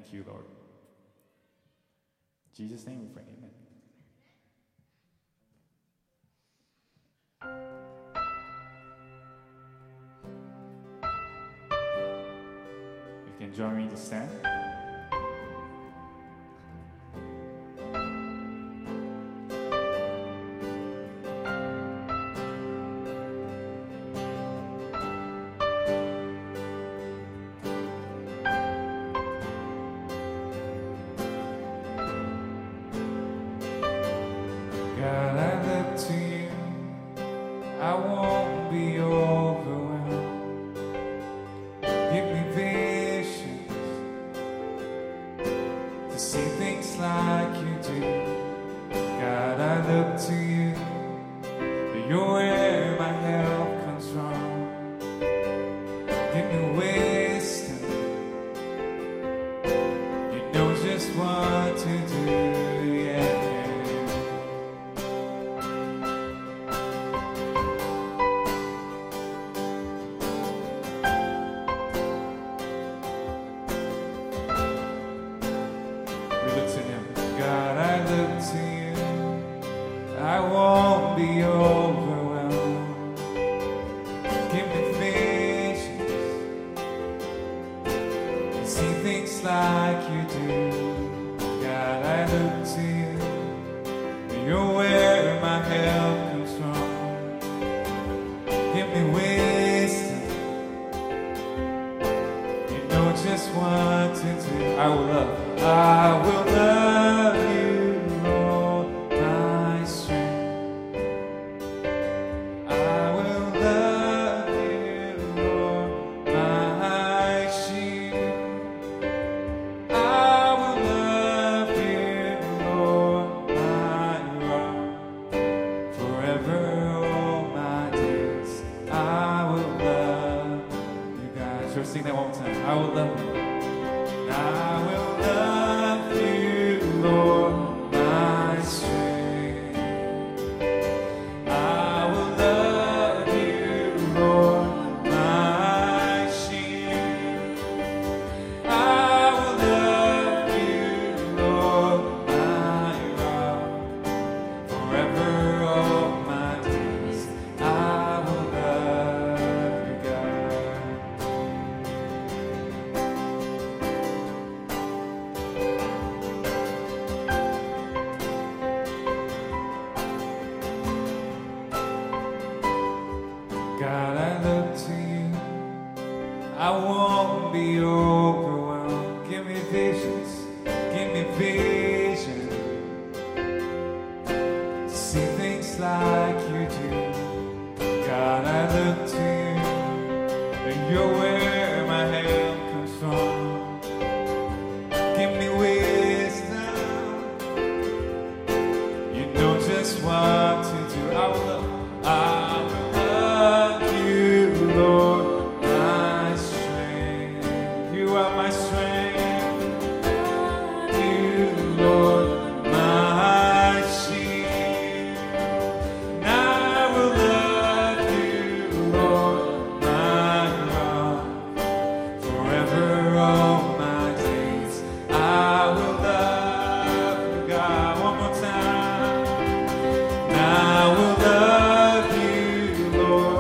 Thank you, Lord. In Jesus' name we pray, amen. You can join me to stand. God, I look to you. I won't be overwhelmed. Give me visions to see things like you do. God, I look to you. You're where my help comes from. Give me wisdom. You know just what to do. Yeah. I won't be overwhelmed. Give me visions to see things like you do. God, I look to you. You're where my help comes from. Give me wisdom. You know just what to do. I will love you. Sing that one more time. I will love you. I will love you, Lord, my strength. I will love you, Lord, my shield. I will love you, Lord, my rock. Forever all my days, I will love you, God. God, I look to you. I won't be overwhelmed. Give me visions. Give me vision to see things like you do. God, I look to you. And you're where my help comes from. Give me wisdom. You know just what to do. I will love. Lord, my strength. You are my strength. You, Lord, my shield. And I will love you, Lord, my rock. Forever all my days, I will love you, God. One more time. And I will love you, Lord.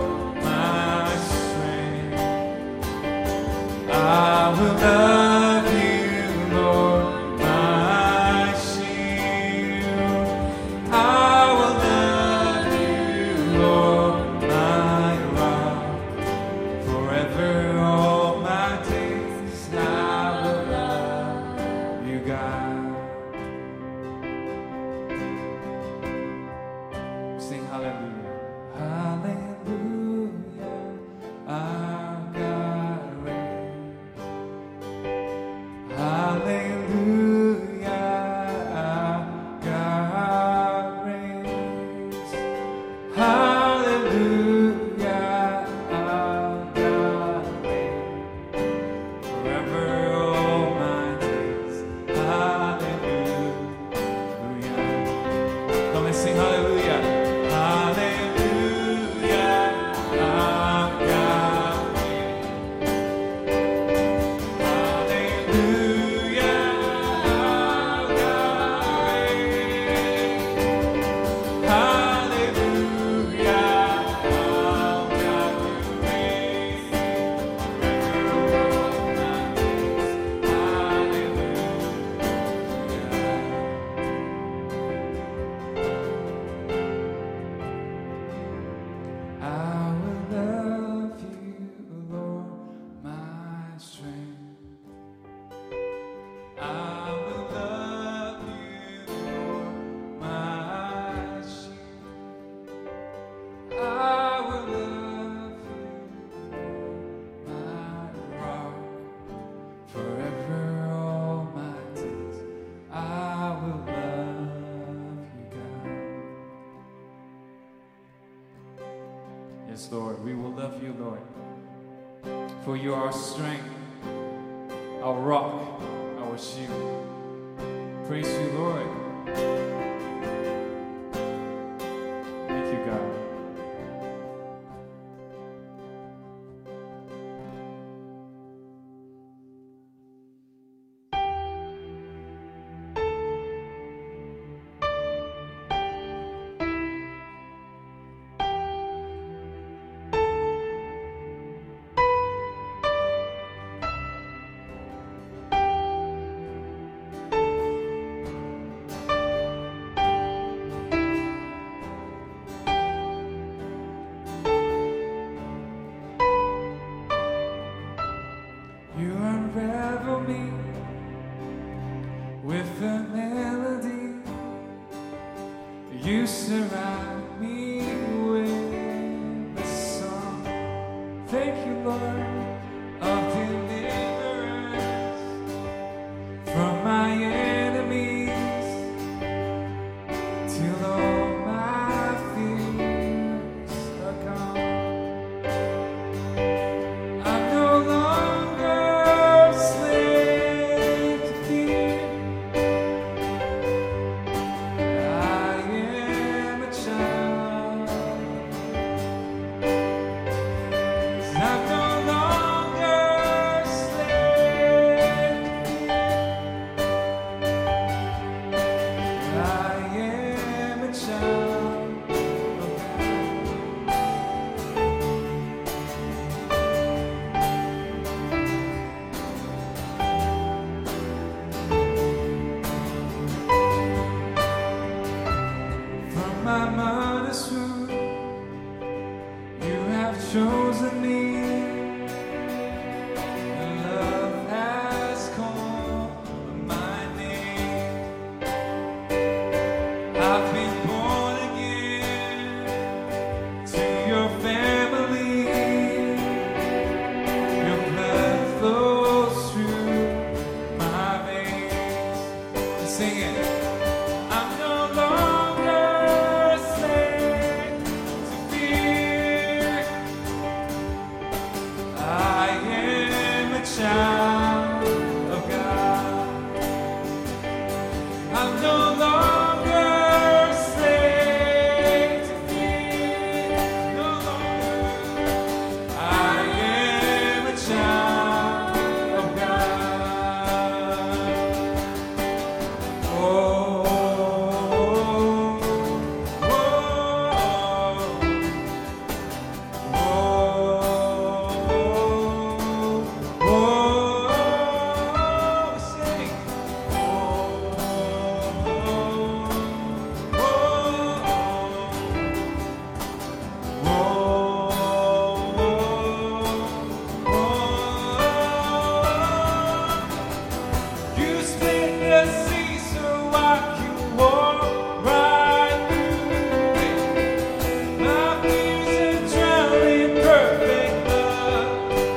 I will love you, Lord, my shield. I will love you, Lord, my rock. Forever all my days, I will love you, God. Sing hallelujah. Hallelujah. Our God reigns. Hallelujah, our God reigns. Hallelujah, our God reigns. Forever all my days. Hallelujah. Come, let's sing hallelujah. Hallelujah, our God reigns. Hallelujah. you, Lord. For you are our strength, our rock, our shield. Praise you, Lord. Thank you, God. You unravel me with a melody. You surround me with a song. Thank you, Lord, of deliverance from my enemies till all my fears are gone. I'm no longer slave to fear. I am a child. 'Cause I'm no longer slave to fear. I am a child of From my mother's womb, you have chosen me. Your love has called my name. I've been born again to your family. Your blood flows through my veins. Just sing it. I'm no longer a slave to fear. I am a child of God. I'm no longer a slave to fear. No longer. I am a child of God. Oh, oh, oh, sing. You split the sea so I can walk right through it. My fears are drowned in perfect love.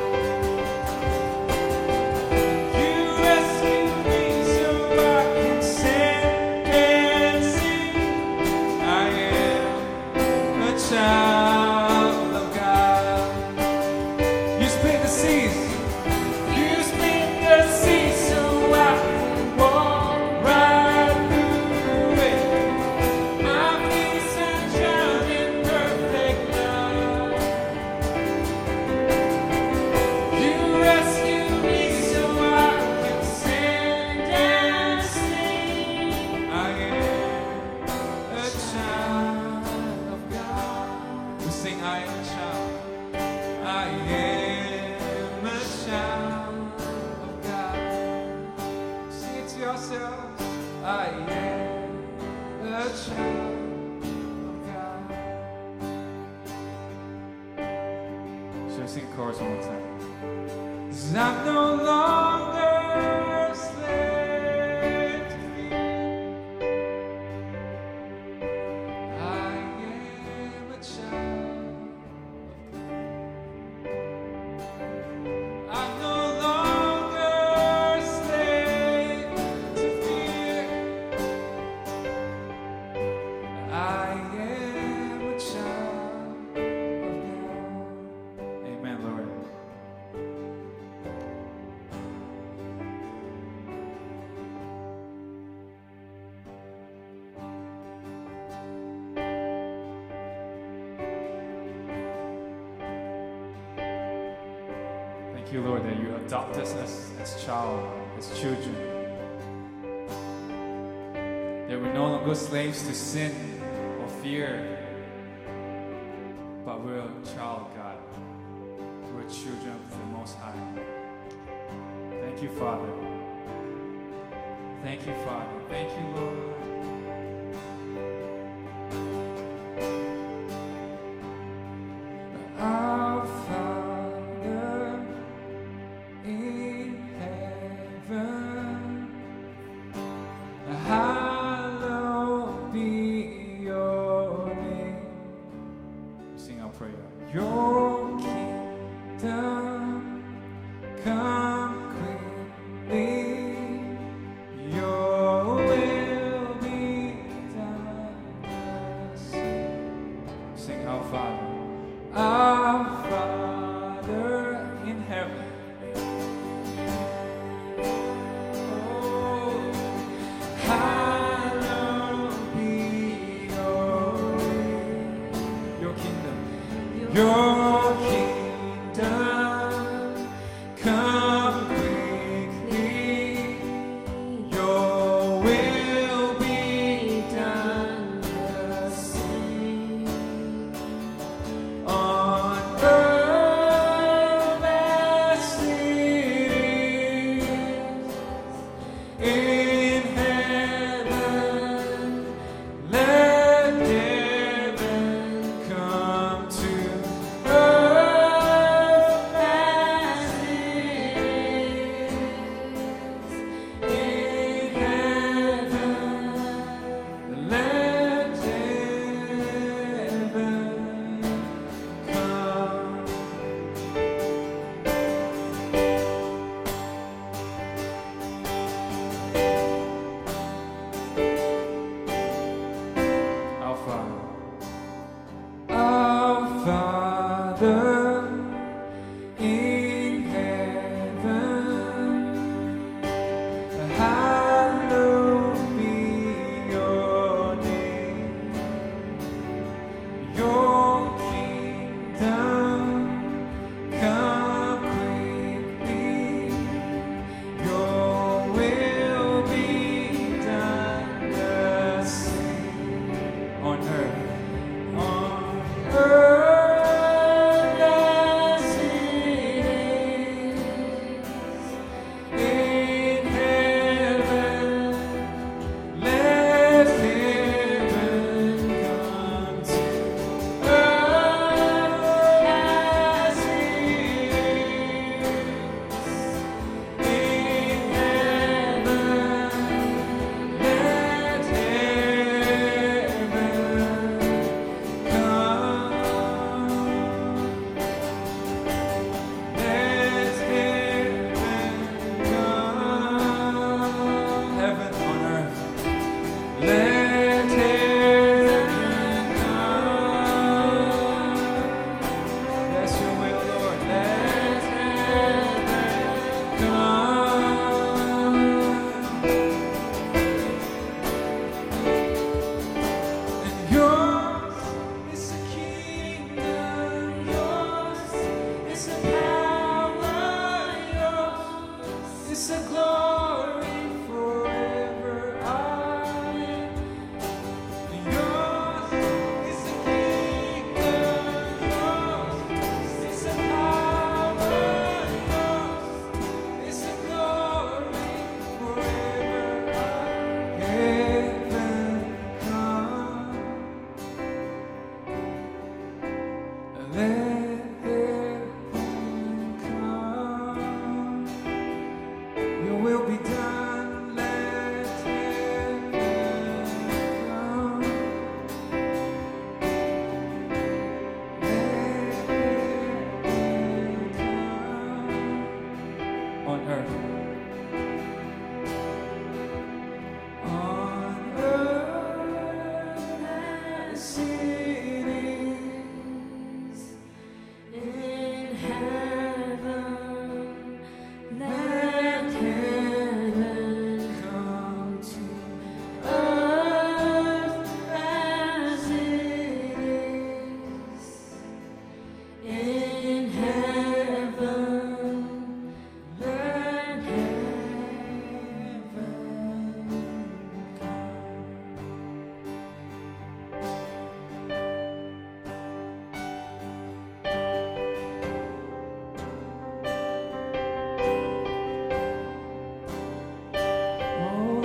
You rescued me so I can stand and sing. I am a child of God. You split the seas. You split the sea so I can walk right through it. My fears are drowned in perfect love. You rescue me so I can stand and sing. I am a child of God. We sing, I am a child. I am a child of God. Sing it to yourselves. I am a child of God. Should I sing the chorus one more time? 'Cause I'm no longer a slave to fear. I am a child of God. I'm no longer a slave to fear. I am a child of God. Thank you, Lord, that you adopt us as child, as children. That we're no longer slaves to sin or fear, but we're a child, God. We're children of the Most High. Thank you, Father. Thank you, Father. Thank you, Lord. Our Father in heaven, hallowed be your name. Sing our prayer. Your kingdom come quickly, your will be done. Sing our Father. Our Father in heaven. Oh, hallowed be your name. Your kingdom. Your kingdom come quickly. Your will be done the same on earth as it is in heaven. Let heaven come to earth as it is in heaven.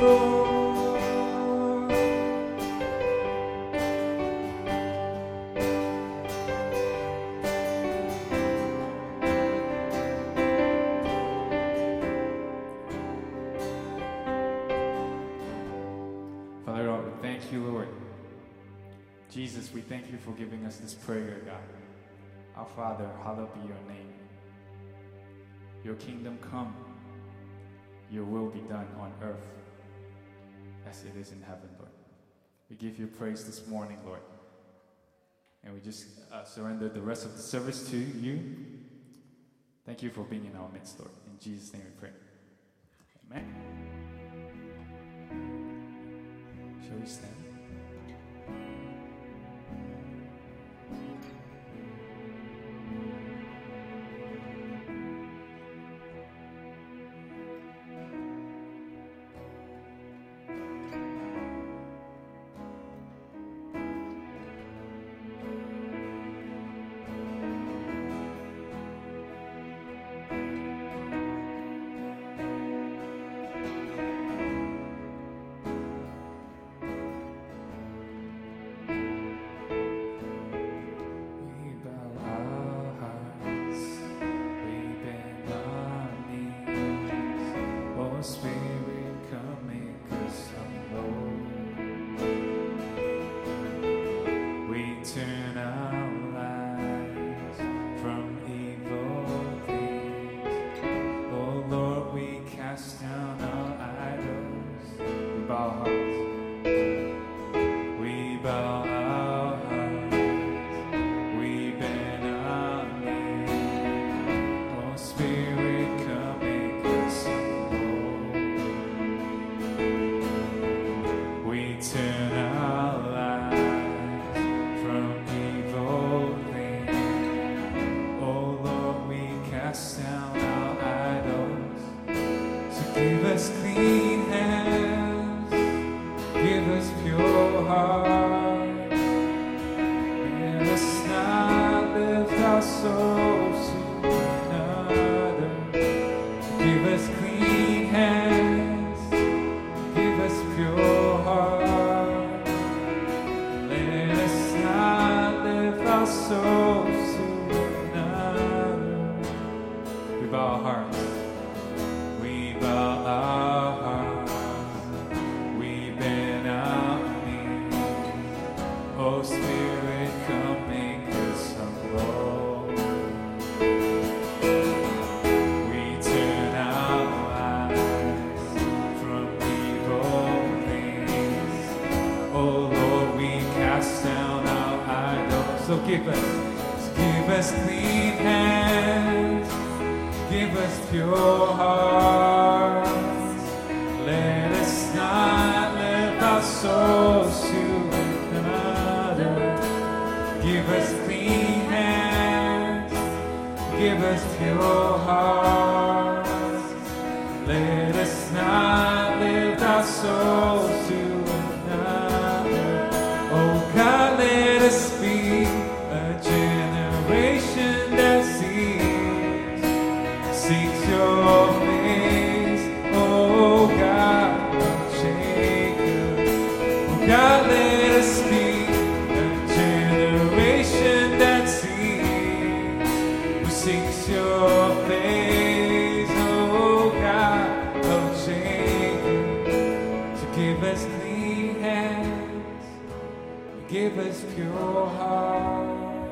Father God, we thank you, Lord. Jesus, we thank you for giving us this prayer, God. Our Father, hallowed be your name. Your kingdom come. Your will be done on earth as it is in heaven, Lord. We give you praise this morning, Lord. And we just surrender the rest of the service to you. Thank you for being in our midst, Lord. In Jesus' name we pray. Amen. Shall we stand? Give us clean hands, give us pure hearts. Let us not lift our souls to another. Give us clean hands, give us pure hearts. Let us not lift our souls to another. Oh God, let us be generation that seeks your face, oh God of Jacob. Oh God, let us be a generation that seeks your face, oh God of Jacob. So give us clean hands, give us pure hearts.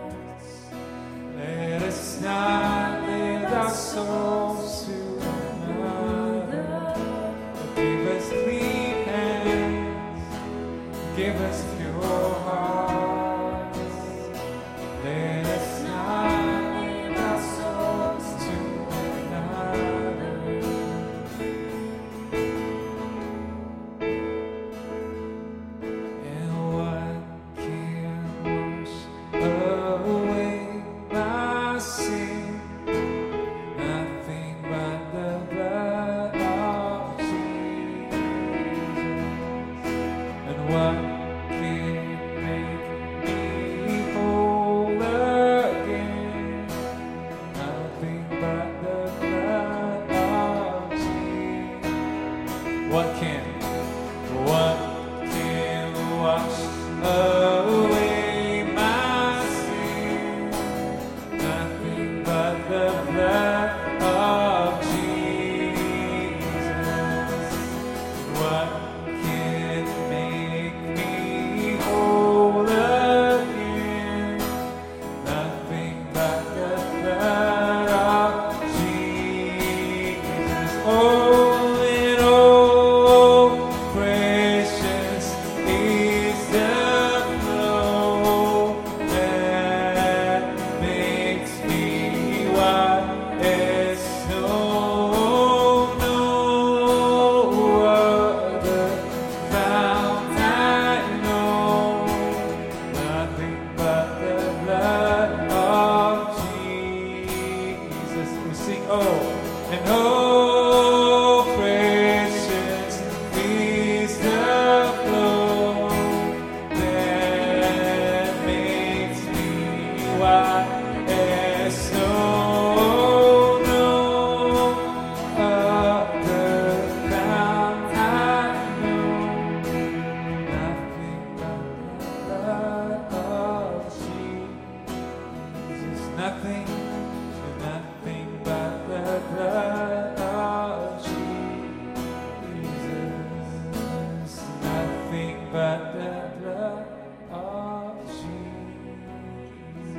Let us not lift our souls to another. Give us clean hands, give us pure hearts. Let us not lift our souls to another. And what can wash away my sin? Nothing but the blood of Jesus. And what can make me whole again? Nothing but the blood of Jesus. What can? What can wash away my sin? Nothing but the blood of Jesus. What can make me whole again? Nothing but the blood of Jesus. Oh, and oh, precious is the flow that makes me white as snow. No other fount I know. Nothing but the blood of Jesus. We sing, oh, and oh, precious is the flow that makes me white as snow. No other fount I know. Nothing but the blood of Jesus. Nothing but the blood of Jesus. Nothing but the blood of Jesus.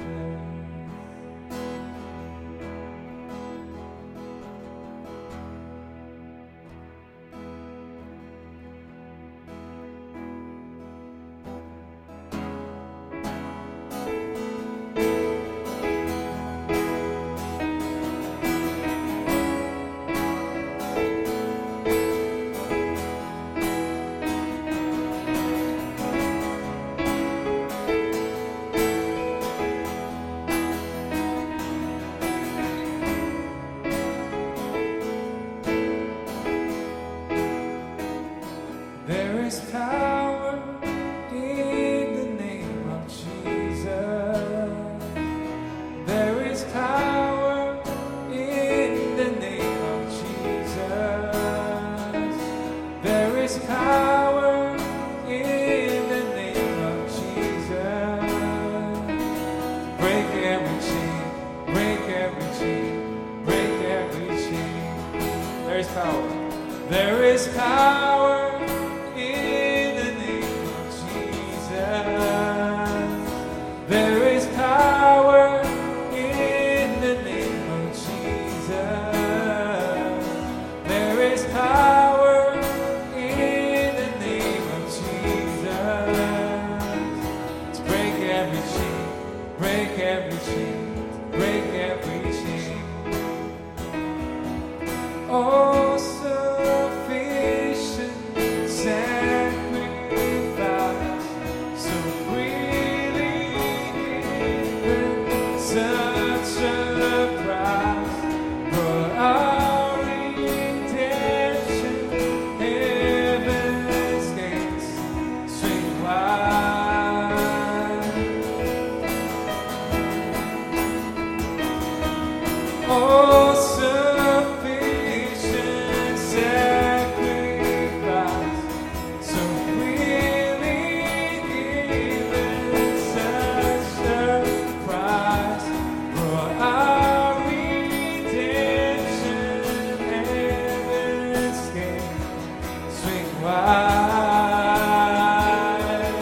There is power in the name of Jesus. There is power in the name of Jesus. There is power in the name of Jesus. Break every chain, break every chain, break every chain. There is power. There is power in the name of Jesus. There is power in the name of Jesus. There is power in the name of Jesus. To break every chain, break every chain, break every chain. Oh, sufficient sacrifice, so freely given, such a price for our redemption. Heaven's gates swing wide. Oh, sufficient sacrifice, so freely given, such a price for our redemption. Heaven's gate swing wide.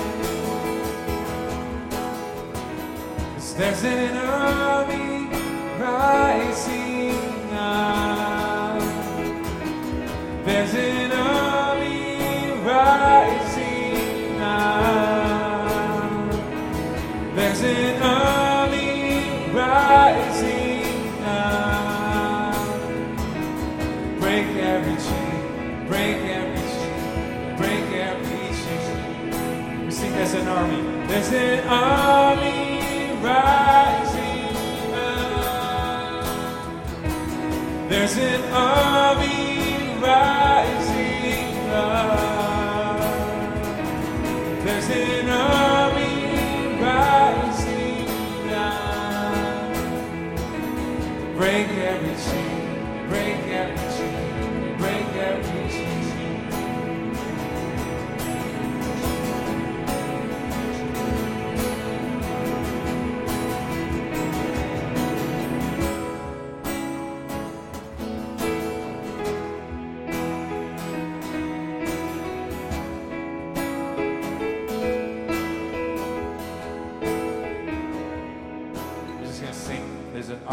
'Cause there's an army rising up. There's an army rising up. There's an army rising up. Break every chain, break every chain, break every chain. We sing there's an army. There's an army rising up. There's an army rising up. There's an army rising up. Break every chain, break every chain, break every chain.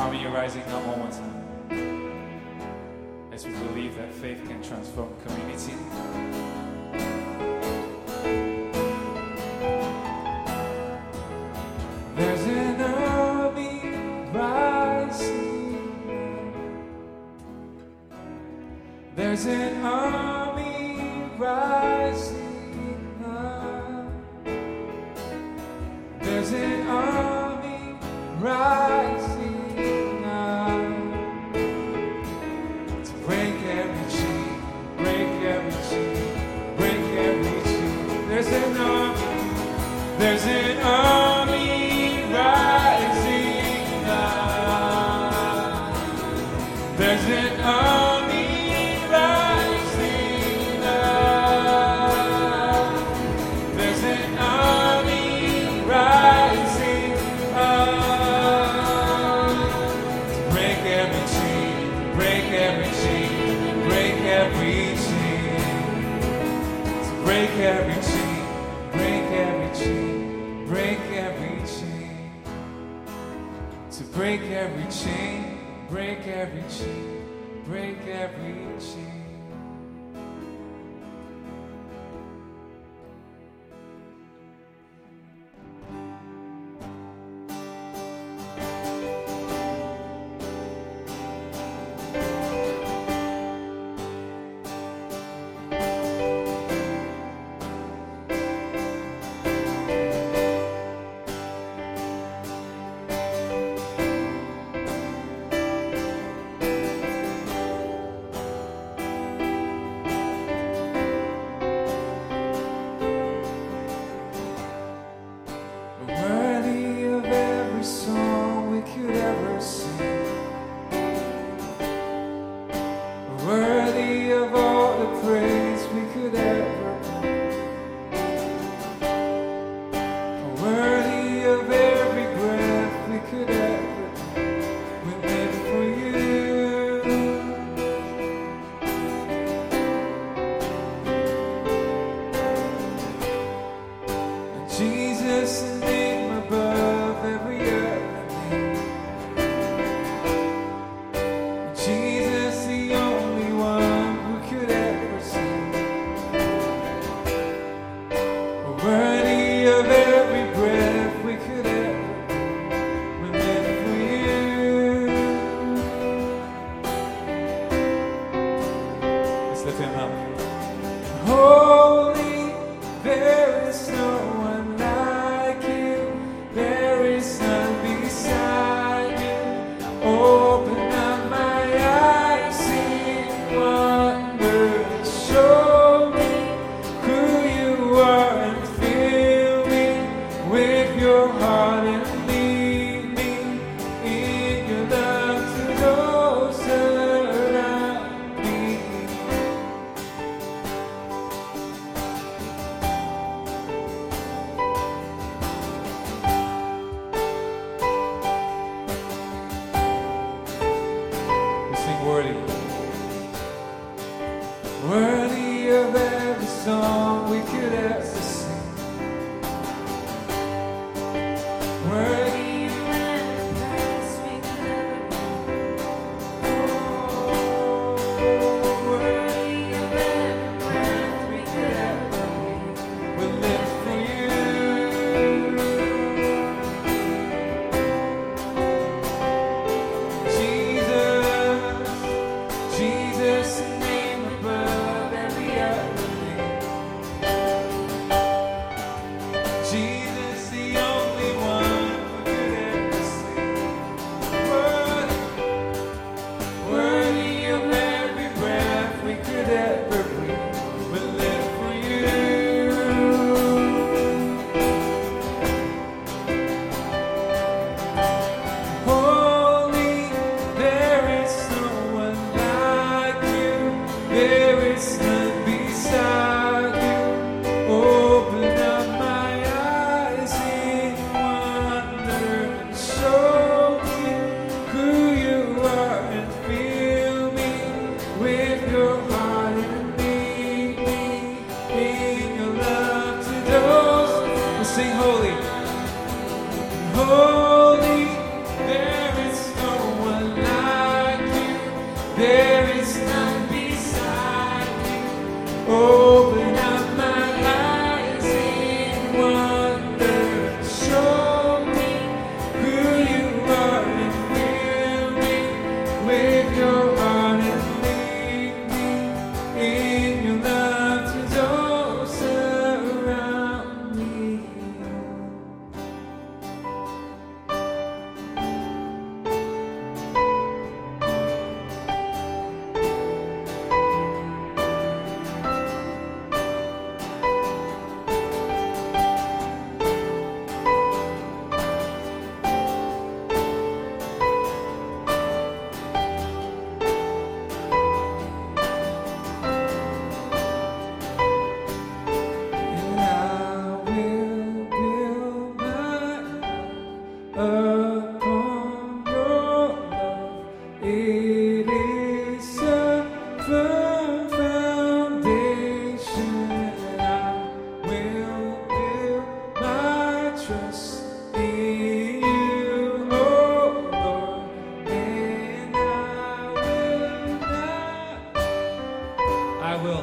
army rising up one more time. As we believe that faith can transform community. There's an army rising. There's an army rising up. There's an army rising up to break every chain, break every chain, break every chain. There's an army. There's an army rising up. There's an army rising up. There's an army rising up to break every chain, break every chain, break every chain, to break every chain, break every chain. Break every chain, to break every chain, break every chain, break every chain. Worthy of all the praise we could ever bring. Worthy of every breath we could ever take. We live for you. And Jesus, the name above every other name. Jesus, the only one who could ever sing. Worthy of every breath we could ever breathe. We live for you. Let's lift him up. Holy, there is no one like you. There is none beside you. Open up my eyes, see wonder, show me who you are and fill me with your heart and lead me in your love to those around me. We sing worthy. Worthy of every song we could ever sing. Worthy of every praise we could ever bring. Worthy of every breath we could ever breathe. We live for you. Jesus, Jesus, the name above every other name. Jesus, the only one who could ever sing. Worthy of every breath we could ever breathe. We live for you. Holy, there is no one like you. There is none beside you. Open up my eyes in wonder and show me who you are and fill me with your heart and lead me in your love to those. We sing holy. Holy, there is no Open up my eyes in wonder. Show me who you are and fill me with your heart and lead me in your love to those around me. And I will build my life upon your love. It is a firm foundation. I will build my trust in you, oh Lord, and I will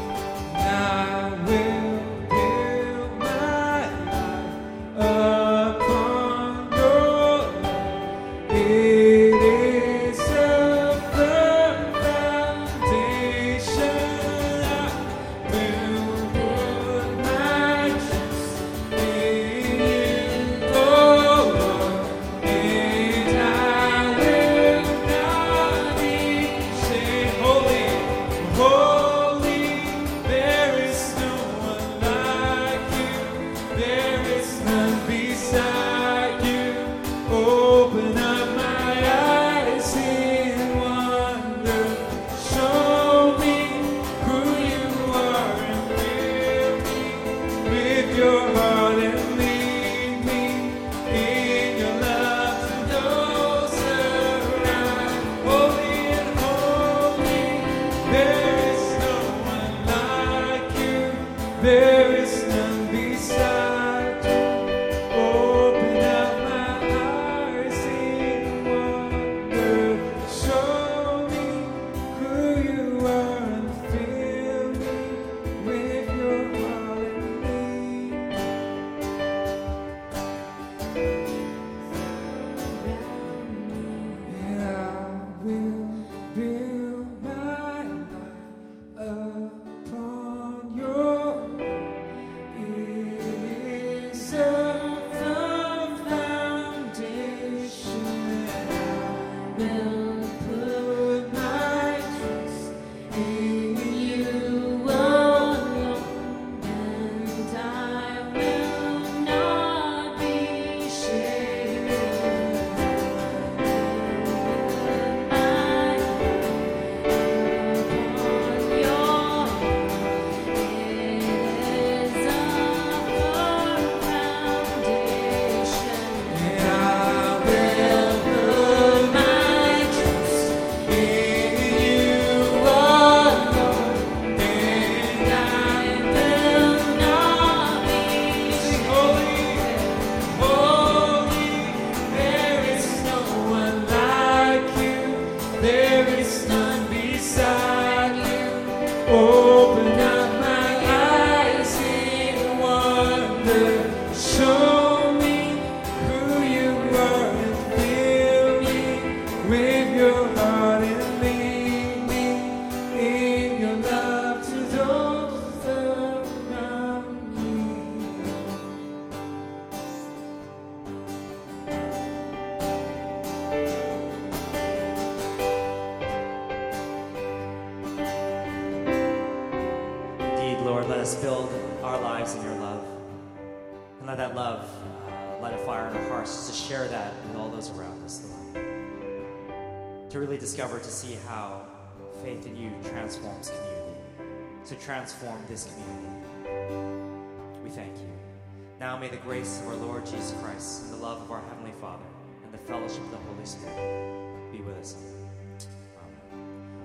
build my life upon your love. It is a firm foundation. I will put my trust in you, oh Lord, and I will not be shaken. Holy, holy, there is no one like you. There is none beside you. Open up my eyes in wonder. Show me who you are and fill me with your heart and lead me in your love to those around. Holy and holy, there is no one like you. There is none beside you. Open up my eyes in wonder. Show me who you are and fill me with your heart and lead me. And I will build my life upon your love. It is a firm foundation. I will put my trust in you alone, and I will not be shaken. There is none beside you. Open up my eyes in wonder. Show me who you are and fill me with your heart and lead me in your love to those around me. Indeed, Lord, let us build our lives in your love. And let that love light a fire in our hearts just to share that with all those around us, Lord. To really discover, to see how faith in you transforms community, to transform this community. We thank you. Now may the grace of our Lord Jesus Christ and the love of our Heavenly Father and the fellowship of the Holy Spirit be with us all.